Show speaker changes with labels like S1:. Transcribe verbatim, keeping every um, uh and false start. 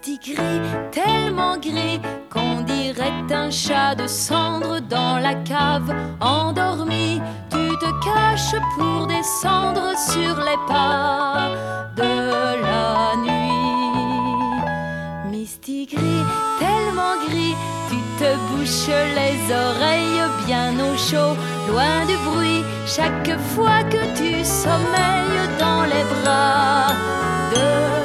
S1: Misty-gris, tellement gris qu'on dirait un chat de cendre dans la cave. Endormi, tu te caches pour descendre sur les pas de la nuit. Misty-gris, tellement gris, tu te bouches les oreilles bien au chaud, loin du bruit, chaque fois que tu sommeilles dans les bras de